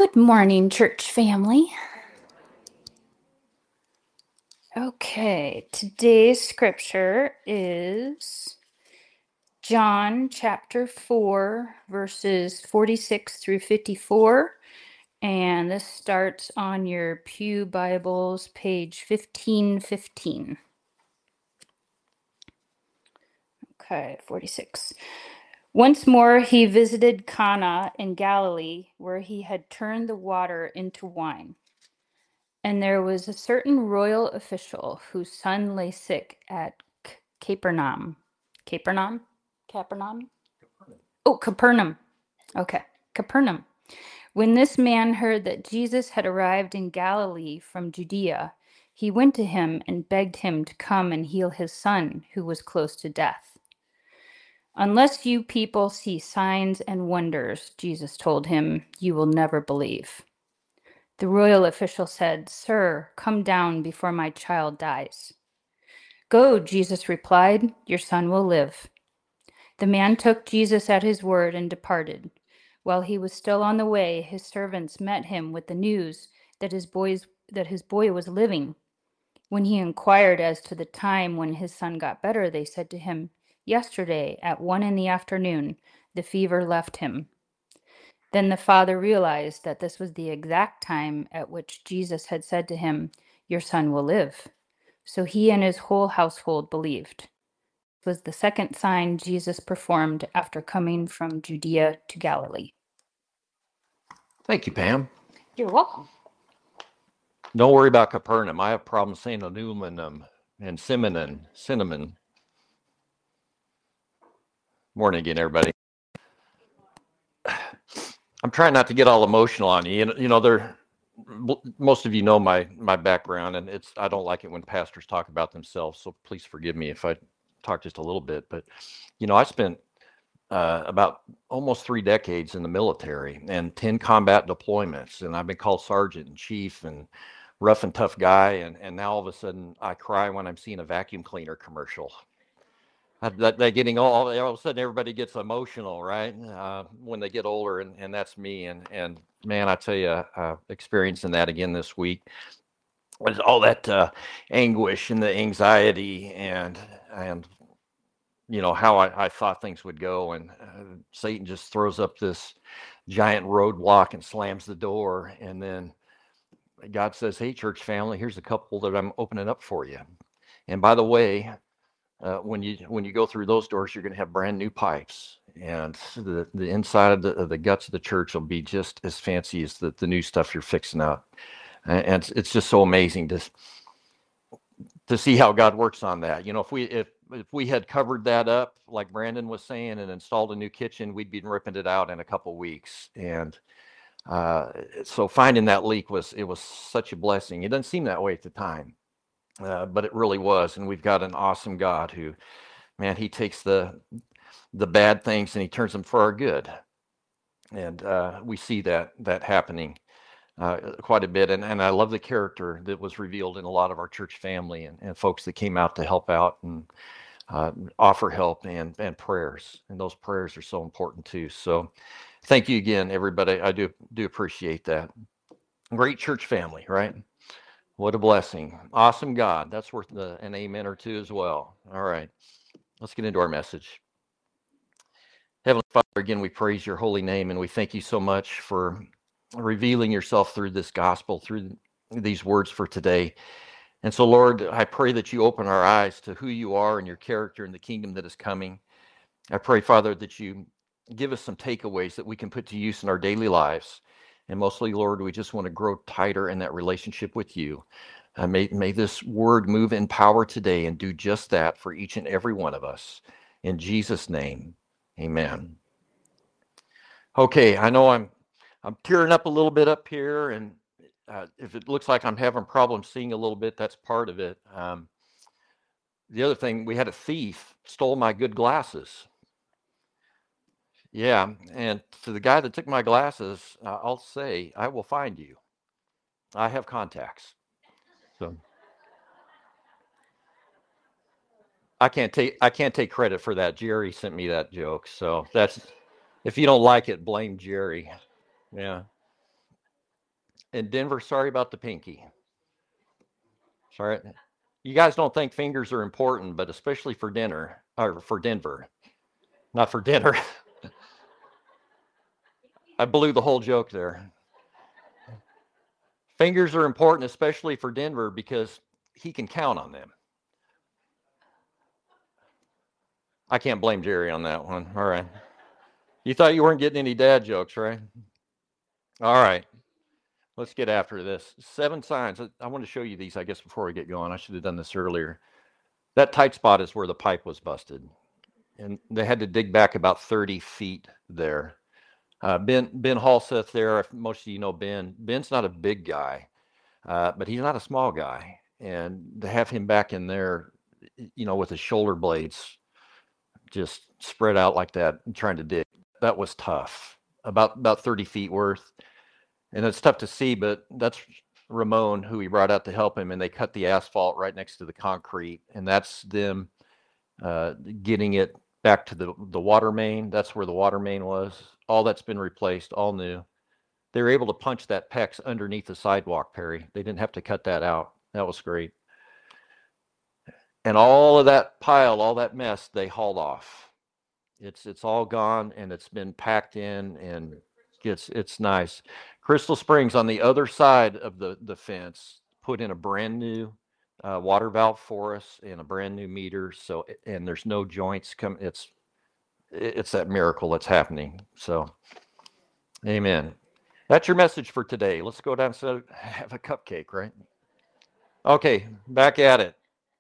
Good morning, church family. Okay, today's scripture is John chapter 4, verses 46 through 54. And this starts on your Pew Bibles, page 1515. Okay, 46. Once more he visited Cana in Galilee, where he had turned the water into wine. And there was a certain royal official whose son lay sick at Capernaum. Capernaum? Capernaum? Oh, Capernaum. Okay, Capernaum. When this man heard that Jesus had arrived in Galilee from Judea, he went to him and begged him to come and heal his son, who was close to death. Unless you people see signs and wonders, Jesus told him, you will never believe. The royal official said, Sir, come down before my child dies. Go, Jesus replied, your son will live. The man took Jesus at his word and departed. While he was still on the way, his servants met him with the news that his boy was living. When he inquired as to the time when his son got better, they said to him, Yesterday, at 1 p.m, the fever left him. Then the father realized that this was the exact time at which Jesus had said to him, Your son will live. So he and his whole household believed. It was the second sign Jesus performed after coming from Judea to Galilee. Thank you, Pam. You're welcome. Don't worry about Capernaum. I have problems saying aluminum and cinnamon. Morning again, everybody. I'm trying not to get all emotional on you. Most of you know my background, and I don't like it when pastors talk about themselves. So please forgive me if I talk just a little bit. But I spent about almost 3 decades in the military and 10 combat deployments, and I've been called sergeant and chief and rough and tough guy, and now all of a sudden I cry when I'm seeing a vacuum cleaner commercial. They're getting all of a sudden everybody gets emotional, right? When they get older, and that's me. And man, I tell you, experiencing that again this week was all that anguish and the anxiety and how I thought things would go, and Satan just throws up this giant roadblock and slams the door, and then God says, "Hey, church family, here's a couple that I'm opening up for you. And by the way, when you go through those doors, you're going to have brand new pipes, and the inside of the guts of the church will be just as fancy as the new stuff you're fixing up." And it's just so amazing to see how God works on that. If we had covered that up, like Brandon was saying, and installed a new kitchen, we'd be ripping it out in a couple weeks. And so finding that leak was such a blessing. It doesn't seem that way at the time, but it really was. And we've got an awesome God who, man, he takes the bad things and he turns them for our good. And we see that happening quite a bit. And I love the character that was revealed in a lot of our church family and folks that came out to help out and offer help and prayers. And those prayers are so important too. So thank you again, everybody. I do appreciate that. Great church family, right? What a blessing. Awesome God. That's worth an amen or two as well. All right. Let's get into our message. Heavenly Father, again, we praise your holy name, and we thank you so much for revealing yourself through this gospel, through these words for today. And so, Lord, I pray that you open our eyes to who you are and your character and the kingdom that is coming. I pray, Father, that you give us some takeaways that we can put to use in our daily lives. And mostly, Lord, we just want to grow tighter in that relationship with you. May this word move in power today and do just that for each and every one of us. In Jesus' name, amen. Okay, I know I'm tearing up a little bit up here, and if it looks like I'm having problems seeing a little bit, that's part of it. The other thing, we had a thief stole my good glasses. Yeah, and to the guy that took my glasses, I'll say, I will find you. I have contacts. So I can't take credit for that. Jerry sent me that joke. So that's, if you don't like it, blame Jerry. Yeah. In Denver, sorry about the pinky. Sorry. You guys don't think fingers are important, but especially for dinner, or for Denver. Not for dinner. I blew the whole joke there. Fingers are important, especially for Denver, because he can count on them. I can't blame Jerry on that one. All right. You thought you weren't getting any dad jokes, right? All right. Let's get after this. 7 signs. I want to show you these, I guess, before we get going. I should have done this earlier. That tight spot is where the pipe was busted. And they had to dig back about 30 feet there. Ben Halseth there, most of you know Ben. Ben's not a big guy, but he's not a small guy. And to have him back in there, with his shoulder blades just spread out like that and trying to dig, that was tough. About 30 feet worth. And it's tough to see, but that's Ramon, who he brought out to help him, and they cut the asphalt right next to the concrete. And that's them getting it back to the water main. That's where the water main was. All that's been replaced, all new. They were able to punch that PEX underneath the sidewalk, Perry. They didn't have to cut that out. That was great. And all of that pile, all that mess, they hauled off. It's all gone, and it's been packed in, and it's nice. Crystal Springs on the other side of the fence put in a brand new water valve for us and a brand new meter. So, and there's no joints come. It's that miracle that's happening. So, amen. That's your message for today. Let's go down and have a cupcake, right? Okay, back at it.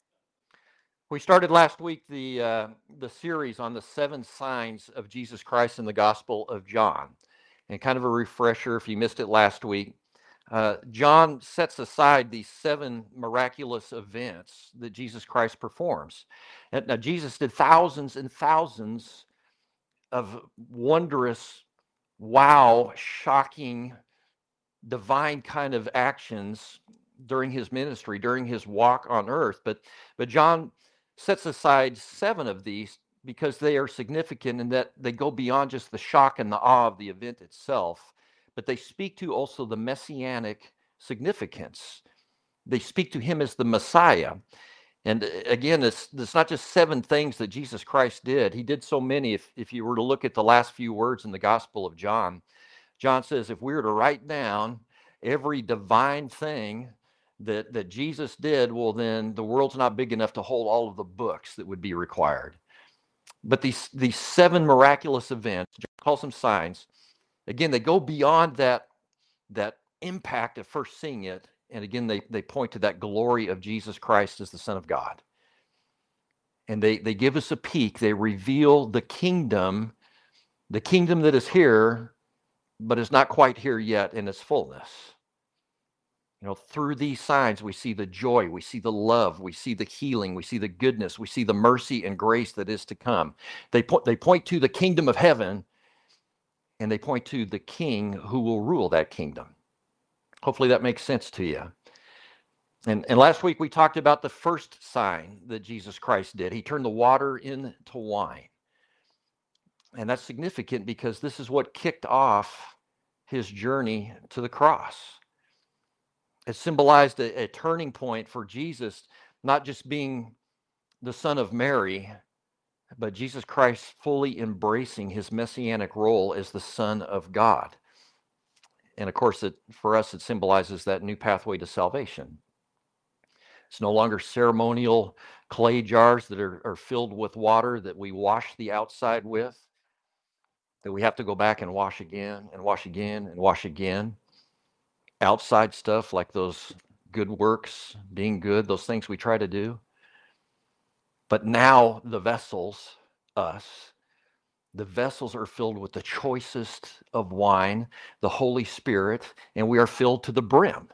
We started last week the series on the 7 signs of Jesus Christ in the Gospel of John. And kind of a refresher, if you missed it last week, John sets aside these 7 miraculous events that Jesus Christ performs. And now, Jesus did thousands and thousands of wondrous, wow, shocking, divine kind of actions during his ministry, during his walk on earth. But John sets aside 7 of these because they are significant in that they go beyond just the shock and the awe of the event itself, but they speak to also the messianic significance. They speak to him as the Messiah. And again, it's not just 7 things that Jesus Christ did. He did so many. If you were to look at the last few words in the Gospel of John, John says, if we were to write down every divine thing that Jesus did, well, then the world's not big enough to hold all of the books that would be required. But these 7 miraculous events, John calls them signs, again, they go beyond that impact of first seeing it. And again, they point to that glory of Jesus Christ as the Son of God. And they give us a peek. They reveal the kingdom that is here, but is not quite here yet in its fullness. Through these signs, we see the joy, we see the love, we see the healing, we see the goodness, we see the mercy and grace that is to come. They point to the kingdom of heaven, and they point to the king who will rule that kingdom. Hopefully that makes sense to you. And last week we talked about the first sign that Jesus Christ did. He turned the water into wine. And that's significant because this is what kicked off his journey to the cross. It symbolized a turning point for Jesus, not just being the son of Mary, but Jesus Christ fully embracing his messianic role as the Son of God. And of course, for us, it symbolizes that new pathway to salvation. It's no longer ceremonial clay jars that are filled with water that we wash the outside with, that we have to go back and wash again and wash again and wash again. Outside stuff like those good works, being good, those things we try to do. But now the vessels, the vessels are filled with the choicest of wine, the Holy Spirit, and we are filled to the brim.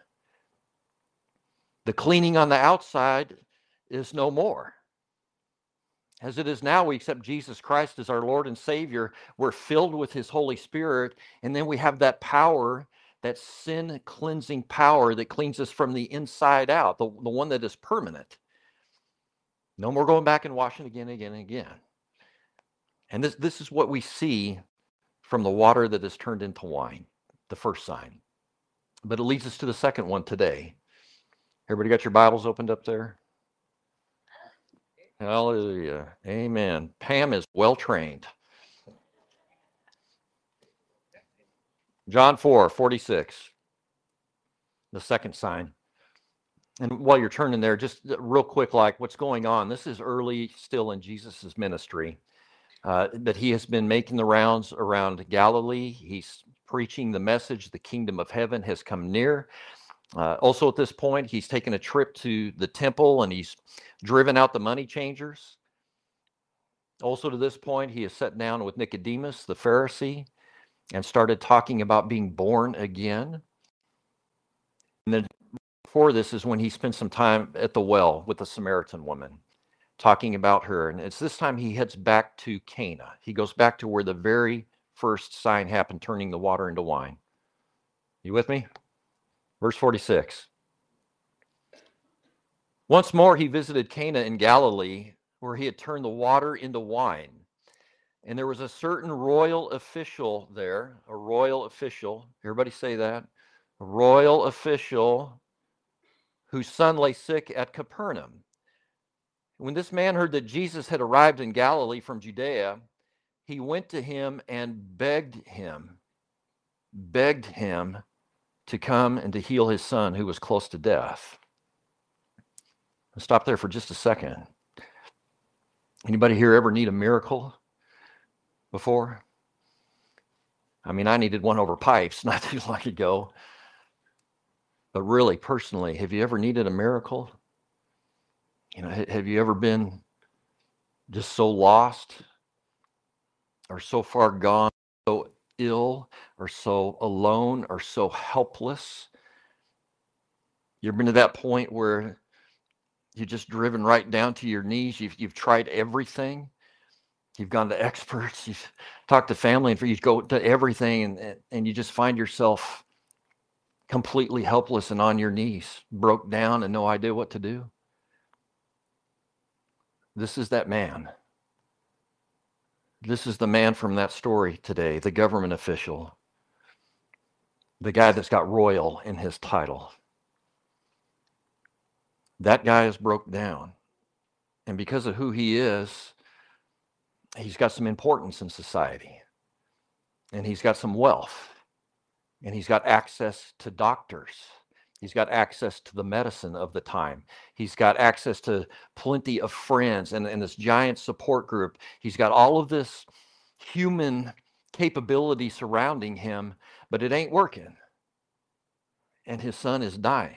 The cleaning on the outside is no more. As it is now, we accept Jesus Christ as our Lord and Savior. We're filled with his Holy Spirit, and then we have that power, that sin-cleansing power that cleans us from the inside out, the one that is permanent. No more going back and washing again, again, and again. And this is what we see from the water that is turned into wine, the first sign. But it leads us to the second one today. Everybody got your Bibles opened up there? Hallelujah. Amen. Pam is well trained. John 4:46, the second sign. And while you're turning there, just real quick, like what's going on. This is early still in Jesus's ministry. That he has been making the rounds around Galilee. He's preaching the message, the kingdom of heaven has come near. Also at this point, he's taken a trip to the temple and he's driven out the money changers. Also to this point, he has sat down with Nicodemus, the Pharisee, and started talking about being born again. And then before this is when he spent some time at the well with the Samaritan woman, talking about her. And it's this time he heads back to Cana. He goes back to where the very first sign happened, turning the water into wine. You with me? Verse 46. Once more he visited Cana in Galilee, where he had turned the water into wine. And there was a certain royal official there, a royal official. Everybody say that. A royal official whose son lay sick at Capernaum. When this man heard that Jesus had arrived in Galilee from Judea, he went to him and begged him to come and to heal his son who was close to death. I'll stop there for just a second. Anybody here ever need a miracle before? I mean, I needed one over pipes not too long ago. But really, personally, have you ever needed a miracle? You know, have you ever been just so lost or so far gone, so ill or so alone or so helpless? You've been to that point where you're just driven right down to your knees. You've tried everything. You've gone to experts. You've talked to family, and you go to everything, and you just find yourself completely helpless and on your knees, broke down and no idea what to do. This is that man. This is the man from that story today, the government official, the guy that's got royal in his title. That guy is broke down. And because of who he is, he's got some importance in society. And he's got some wealth. And he's got access to doctors. He's got access to the medicine of the time. He's got access to plenty of friends and this giant support group. He's got all of this human capability surrounding him, but it ain't working. And his son is dying.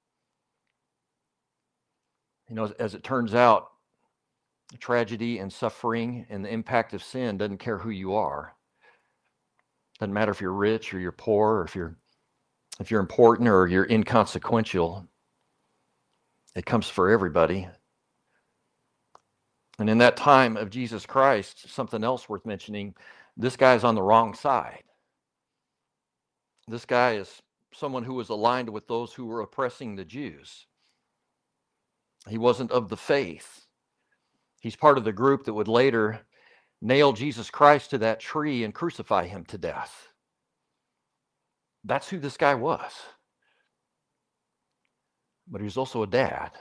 You know, as it turns out, tragedy and suffering and the impact of sin doesn't care who you are. Doesn't matter if you're rich or you're poor, or if you're important or you're inconsequential. It comes for everybody. And in that time of Jesus Christ, something else worth mentioning, this guy's on the wrong side. This guy is someone who was aligned with those who were oppressing the Jews. He wasn't of the faith. He's part of the group that would later nail Jesus Christ to that tree and crucify him to death. That's who this guy was. But he was also a dad.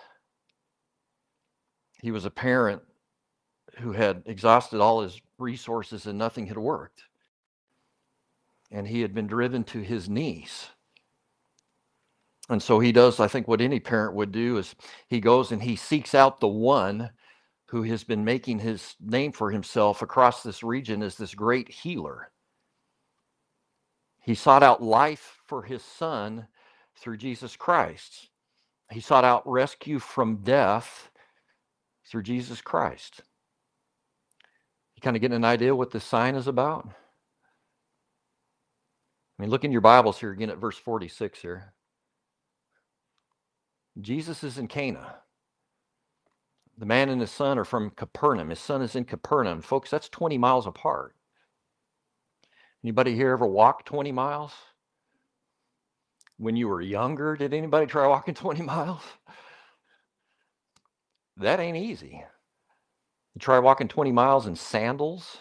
He was a parent who had exhausted all his resources and nothing had worked. And he had been driven to his knees. And so he does, I think, what any parent would do is he goes and he seeks out the one who has been making his name for himself across this region as this great healer. He sought out life for his son through Jesus Christ. He sought out rescue from death through Jesus Christ. You kind of getting an idea what this sign is about? I mean, look in your Bibles here again at verse 46 here. Jesus is in Cana. The man and his son are from Capernaum. His son is in Capernaum. Folks, that's 20 miles apart. Anybody here ever walk 20 miles? When you were younger, did anybody try walking 20 miles? That ain't easy. You try walking 20 miles in sandals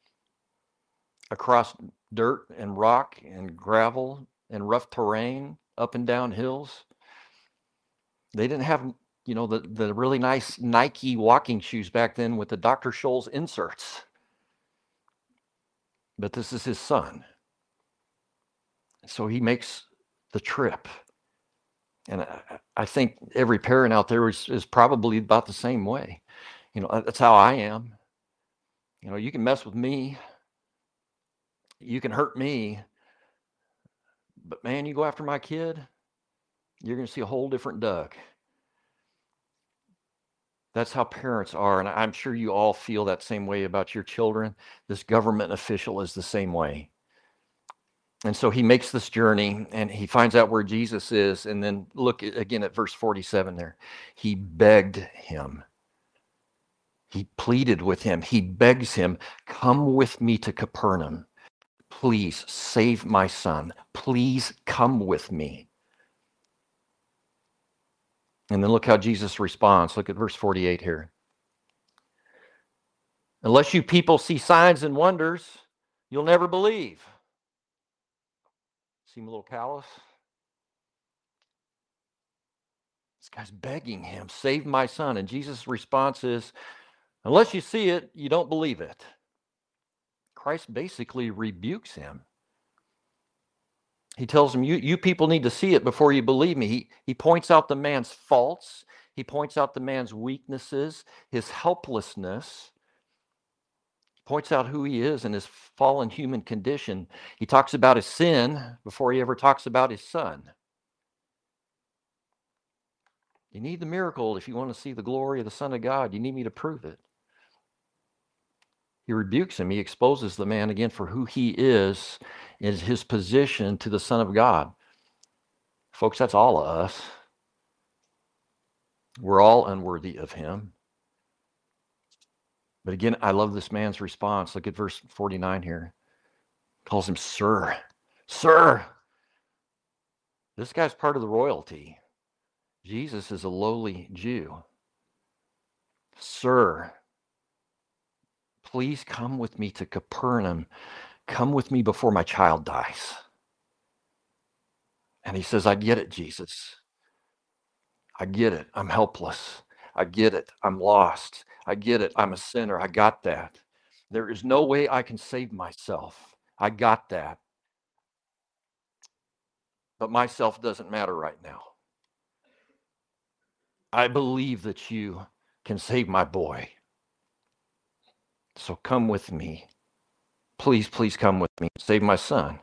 across dirt and rock and gravel and rough terrain. up and down hills. They didn't have, the really nice Nike walking shoes back then with the Dr. Scholl's inserts. But this is his son. So he makes the trip. And I think every parent out there is probably about the same way. That's how I am. You can mess with me. You can hurt me. But man, you go after my kid, you're going to see a whole different Doug. That's how parents are. And I'm sure you all feel that same way about your children. This government official is the same way. And so he makes this journey and he finds out where Jesus is. And then look again at verse 47 there. He begged him. He pleaded with him. He begs him, come with me to Capernaum. Please save my son. Please come with me. And then look how Jesus responds. Look at verse 48 here. Unless you people see signs and wonders, you'll never believe. Seem a little callous? This guy's begging him, save my son. And Jesus' response is, unless you see it, you don't believe it. Christ basically rebukes him. He tells him, you people need to see it before you believe me. He points out the man's faults. He points out the man's weaknesses, his helplessness. He points out who he is in his fallen human condition. He talks about his sin before he ever talks about his son. You need the miracle if you want to see the glory of the Son of God. You need me to prove it. He rebukes him. He exposes the man again for who he is in his position to the Son of God. Folks, that's all of us. We're all unworthy of him. But again, I love this man's response. Look at verse 49 here. He calls him sir. Sir. This guy's part of the royalty. Jesus is a lowly Jew. Sir, please come with me to Capernaum. Come with me before my child dies. And he says, I get it, Jesus. I get it. I'm helpless. I get it. I'm lost. I get it. I'm a sinner. I got that. There is no way I can save myself. I got that. But myself doesn't matter right now. I believe that you can save my boy. So come with me. Please, please come with me. Save my son.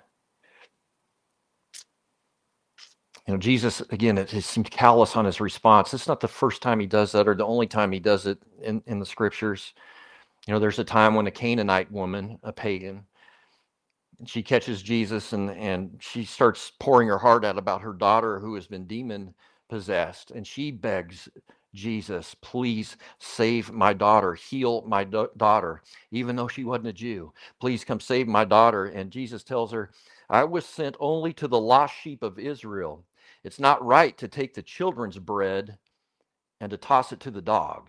Jesus, again, it seemed callous on his response. It's not the first time he does that or the only time he does it in the scriptures. There's a time when a Canaanite woman, a pagan, she catches Jesus and she starts pouring her heart out about her daughter who has been demon possessed. And she begs Jesus, please save my daughter, heal my daughter, even though she wasn't a Jew. Please come save my daughter. And Jesus tells her, I was sent only to the lost sheep of Israel. It's not right to take the children's bread and to toss it to the dogs.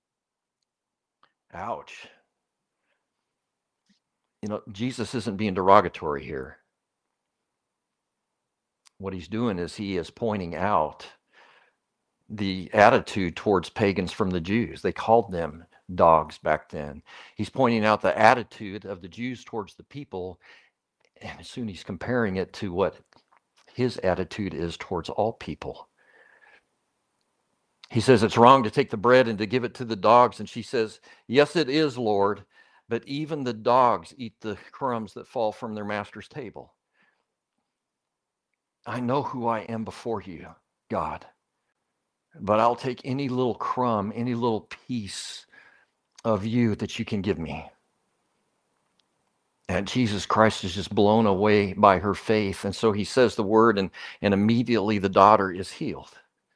Ouch. Jesus isn't being derogatory here. What he's doing is he is pointing out the attitude towards pagans from the Jews. They called them dogs back then. He's pointing out the attitude of the Jews towards the people, and soon he's comparing it to what his attitude is towards all people. He says it's wrong to take the bread and to give it to the dogs, and she says, yes, it is, Lord, but even the dogs eat the crumbs that fall from their master's table. I know who I am before you, God, but I'll take any little crumb, any little piece of you that you can give me. And Jesus Christ is just blown away by her faith. And so he says the word, and immediately the daughter is healed.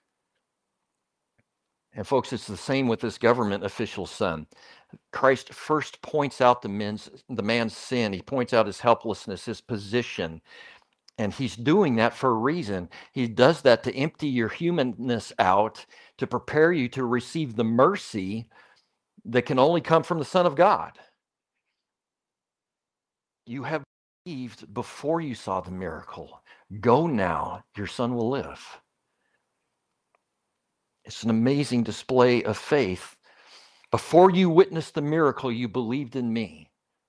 And folks, it's the same with this government official's son. Christ first points out the man's sin. He points out his helplessness, his position. And he's doing that for a reason. He does that to empty your humanness out, to prepare you to receive the mercy that can only come from the Son of God. You have believed before you saw the miracle. Go now, your son will live. It's an amazing display of faith. Before you witnessed the miracle, you believed in me.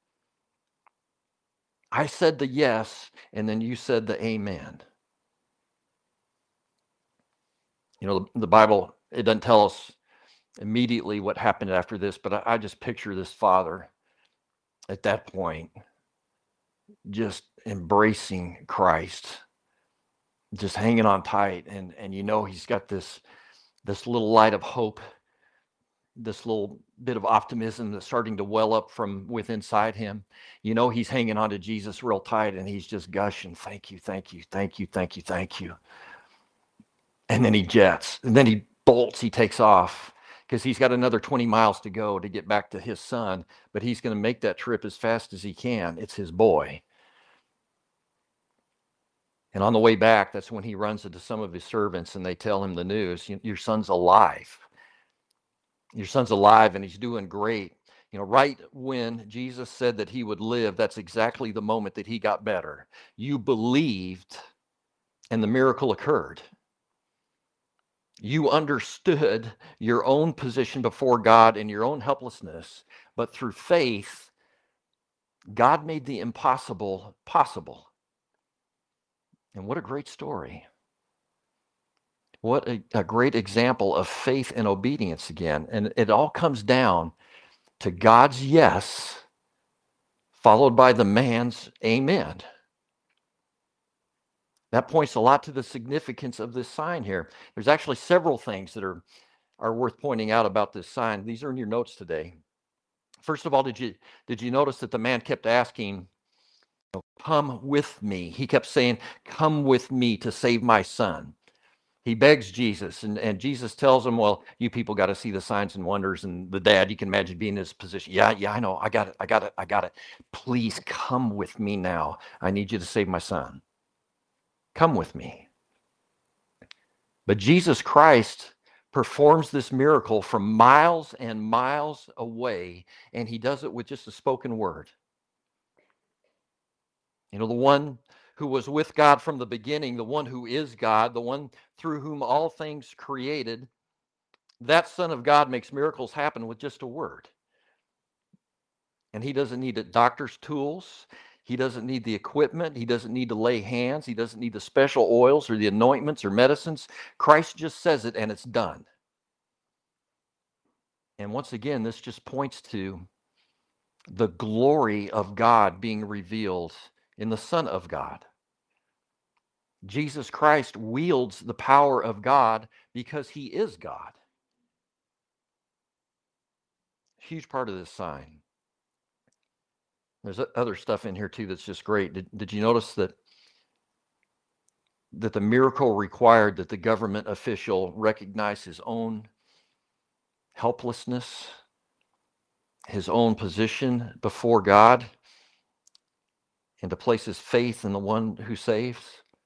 I said the yes, and then you said the amen. You know, the Bible, it doesn't tell us immediately what happened after this, but I just picture this father at that point just embracing Christ, just hanging on tight. And you know, he's got this little light of hope, this little bit of optimism that's starting to well up from within inside him. You know, he's hanging on to Jesus real tight, and he's just gushing, thank you, thank you, thank you, thank you, thank you. And then he jets, and then he bolts, he takes off, because he's got another 20 miles to go to get back to his son, but he's going to make that trip as fast as he can. It's his boy. And on the way back, that's when he runs into some of his servants, and they tell him the news. Your son's alive. Your son's alive, and he's doing great. You know, right when Jesus said that he would live, that's exactly the moment that he got better. You believed, and the miracle occurred. You understood your own position before God and your own helplessness, but through faith, God made the impossible possible. And what a great story. What a great example of faith and obedience again. And it all comes down to God's yes, followed by the man's amen. That points a lot to the significance of this sign here. There's actually several things that are worth pointing out about this sign. These are in your notes today. First of all, did you notice that the man kept asking, come with me? He kept saying, come with me to save my son. He begs Jesus, and Jesus tells him, well, you people got to see the signs and wonders. And the dad, you can imagine being in his position. Yeah, I know. I got it. Please come with me now. I need you to save my son. Come with me. But Jesus Christ performs this miracle from miles and miles away, and he does it with just a spoken word. You know, the one who was with God from the beginning, the one who is God, the one through whom all things created, that Son of God makes miracles happen with just a word. And he doesn't need a doctor's tools. He doesn't need the equipment. He doesn't need to lay hands. He doesn't need the special oils or the anointments or medicines. Christ just says it and it's done. And once again, this just points to the glory of God being revealed in the Son of God. Jesus Christ wields the power of God because he is God. Huge part of this sign. There's other stuff in here too that's just great. Did you notice that the miracle required that the government official recognize his own helplessness, his own position before God, and to place his faith in the one who saves?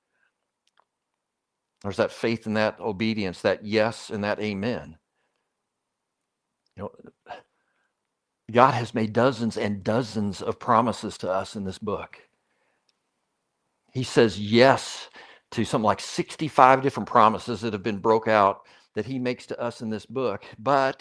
There's that faith and that obedience, that yes and that amen. You know, God has made dozens and dozens of promises to us in this book. He says yes to something like 65 different promises that have been broke out that he makes to us in this book. But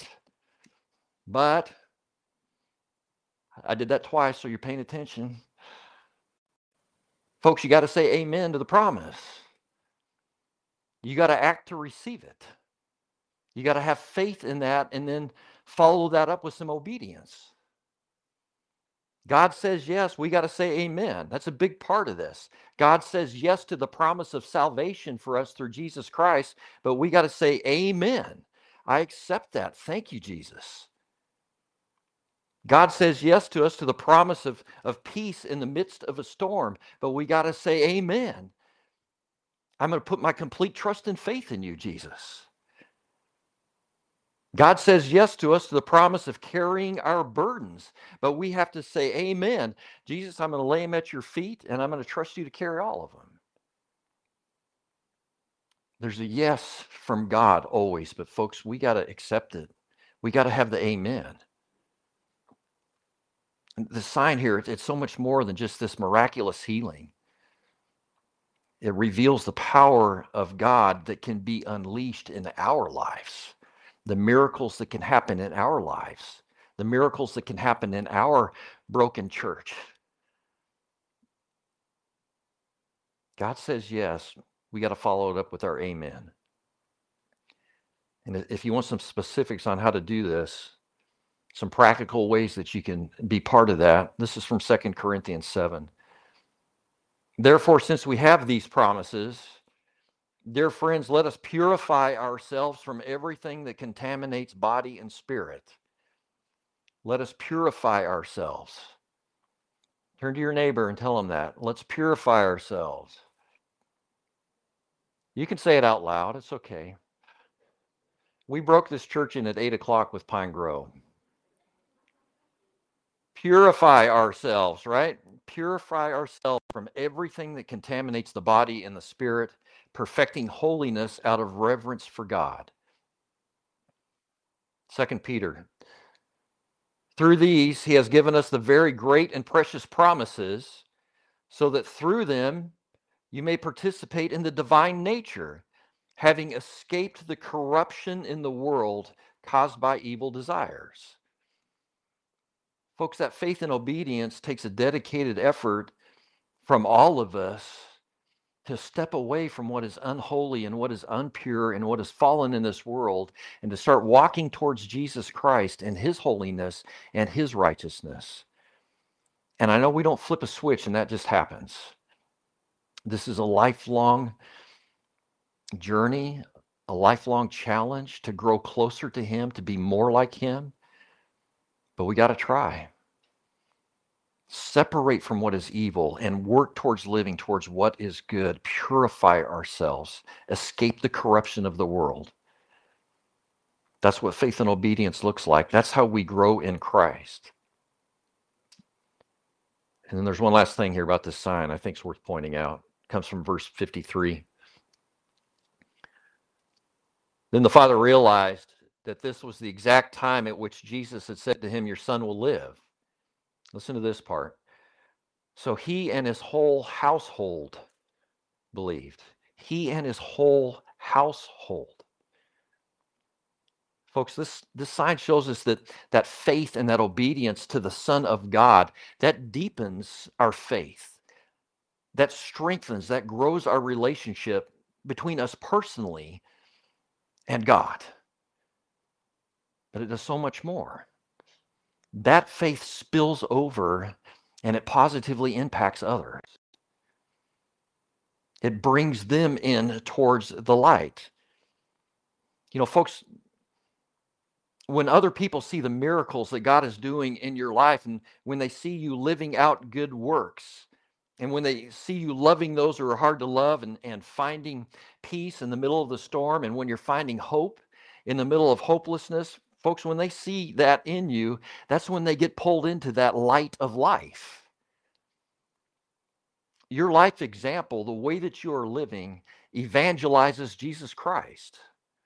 I did that twice, so you're paying attention. Folks, you got to say amen to the promise. You got to act to receive it. You got to have faith in that and then follow that up with some obedience. God says yes, we got to say amen. That's a big part of this. God says yes to the promise of salvation for us through Jesus Christ, but we got to say amen. I accept that. Thank you, Jesus. God says yes to us to the promise of peace in the midst of a storm, but we got to say amen. I'm going to put my complete trust and faith in you, Jesus. God says yes to us to the promise of carrying our burdens, but we have to say amen. Jesus, I'm going to lay them at your feet, and I'm going to trust you to carry all of them. There's a yes from God always, but folks, we got to accept it. We got to have the amen. The sign here, it's so much more than just this miraculous healing. It reveals the power of God that can be unleashed in our lives, the miracles that can happen in our lives, the miracles that can happen in our broken church. God says yes. We got to follow it up with our amen. And if you want some specifics on how to do this, some practical ways that you can be part of that, this is from 2 Corinthians 7. Therefore, since we have these promises, dear friends, let us purify ourselves from everything that contaminates body and spirit. Let us purify ourselves. Turn to your neighbor and tell them that. Let's purify ourselves. You can say it out loud. It's okay. We broke this church in at 8 o'clock with Pine Grove. Purify ourselves, right? Purify ourselves from everything that contaminates the body and the spirit, perfecting holiness out of reverence for God. 2 Peter. Through these, he has given us the very great and precious promises, so that through them you may participate in the divine nature, having escaped the corruption in the world caused by evil desires. Folks, that faith and obedience takes a dedicated effort from all of us to step away from what is unholy and what is impure and what has fallen in this world, and to start walking towards Jesus Christ and his holiness and his righteousness. And I know we don't flip a switch and that just happens. This is a lifelong journey, a lifelong challenge to grow closer to him, to be more like him. But we got to try. Separate from what is evil and work towards living towards what is good. Purify ourselves. Escape the corruption of the world. That's what faith and obedience looks like. That's how we grow in Christ. And then there's one last thing here about this sign I think is worth pointing out. It comes from verse 53. Then the father realized that this was the exact time at which Jesus had said to him, "Your son will live." Listen to this part. So he and his whole household believed. He and his whole household. Folks, this sign shows us that faith and that obedience to the Son of God, that deepens our faith, that strengthens, that grows our relationship between us personally and God. But it does so much more. That faith spills over and it positively impacts others. It brings them in towards the light. You know, folks, when other people see the miracles that God is doing in your life, and when they see you living out good works, and when they see you loving those who are hard to love, and finding peace in the middle of the storm, and when you're finding hope in the middle of hopelessness, folks, when they see that in you, that's when they get pulled into that light of life. Your life example, the way that you are living, evangelizes Jesus Christ.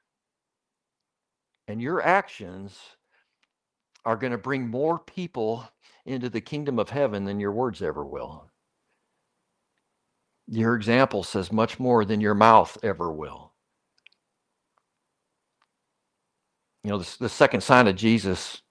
And your actions are going to bring more people into the kingdom of heaven than your words ever will. Your example says much more than your mouth ever will. You know, the second sign of Jesus,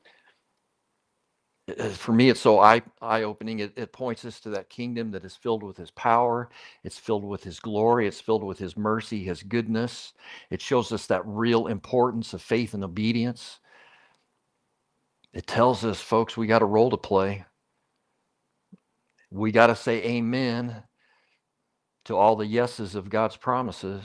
for me, it's so eye-opening. It points us to that kingdom that is filled with his power. It's filled with his glory. It's filled with his mercy, his goodness. It shows us that real importance of faith and obedience. It tells us, folks, we got a role to play. We got to say amen to all the yeses of God's promises.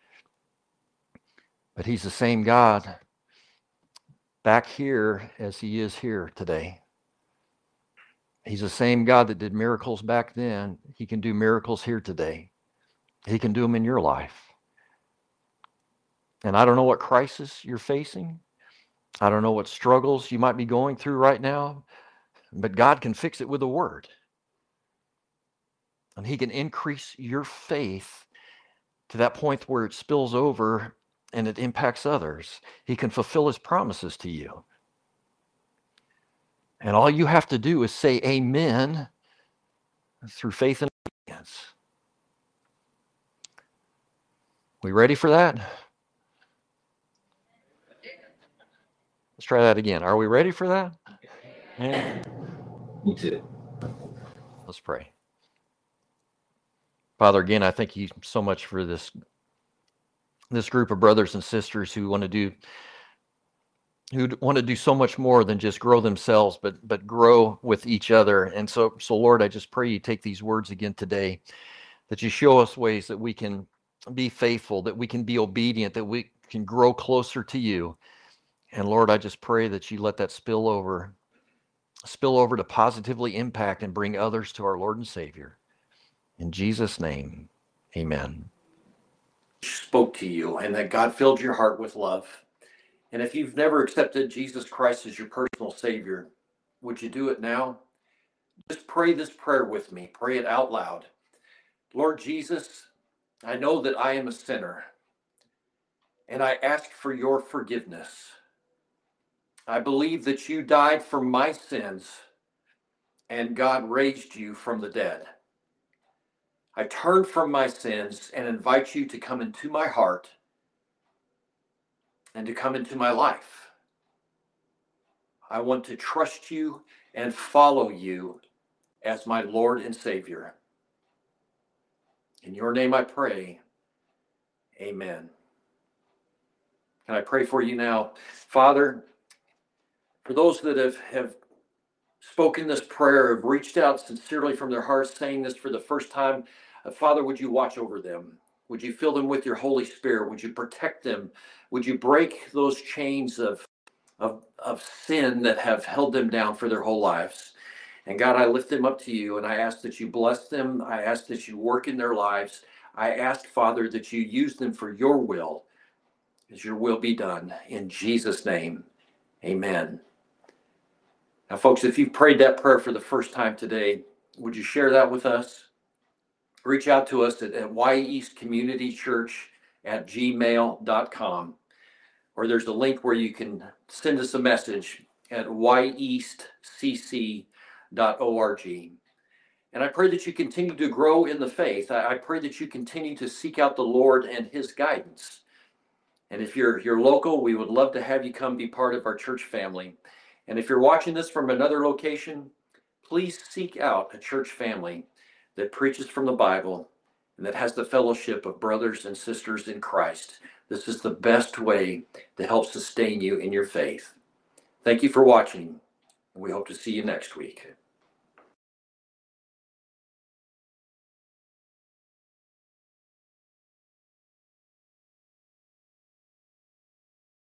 But he's the same God back here as he is here today. He's the same God that did miracles back then. He can do miracles here today. He can do them in your life. And I don't know what crisis you're facing. I don't know what struggles you might be going through right now, but God can fix it with a word. And he can increase your faith to that point where it spills over and it impacts others. He can fulfill his promises to you. And all you have to do is say amen through faith and obedience. We ready for that? Let's try that again. Are we ready for that? Yeah. Me too. Let's pray. Father, again, I thank you so much for this group of brothers and sisters who want to do so much more than just grow themselves, but grow with each other. And so Lord, I just pray you take these words again today, that you show us ways that we can be faithful, that we can be obedient, that we can grow closer to you. And Lord, I just pray that you let that spill over to positively impact and bring others to our Lord and Savior. In Jesus' name, amen. Spoke to you and that God filled your heart with love. And if you've never accepted Jesus Christ as your personal Savior, would you do it now? Just pray this prayer with me. Pray it out loud. Lord Jesus, I know that I am a sinner, and I ask for your forgiveness. I believe that you died for my sins, and God raised you from the dead. I turn from my sins and invite you to come into my heart and to come into my life. I want to trust you and follow you as my Lord and Savior. In your name I pray, amen. Can I pray for you now? Father, for those that have spoken this prayer, have reached out sincerely from their hearts, saying this for the first time, Father, would you watch over them? Would you fill them with your Holy Spirit? Would you protect them? Would you break those chains of sin that have held them down for their whole lives? And God, I lift them up to you, and I ask that you bless them. I ask that you work in their lives. I ask, Father, that you use them for your will, as your will be done. In Jesus' name, amen. Now, folks, if you've prayed that prayer for the first time today, would you share that with us? Reach out to us at yeastcommunitychurch@gmail.com, or there's a link where you can send us a message at yeastcc.org. And I pray that you continue to grow in the faith. I pray that you continue to seek out the Lord and his guidance. And if you're local, we would love to have you come be part of our church family. And if you're watching this from another location, please seek out a church family that preaches from the Bible and that has the fellowship of brothers and sisters in Christ. This is the best way to help sustain you in your faith. Thank you for watching, and we hope to see you next week.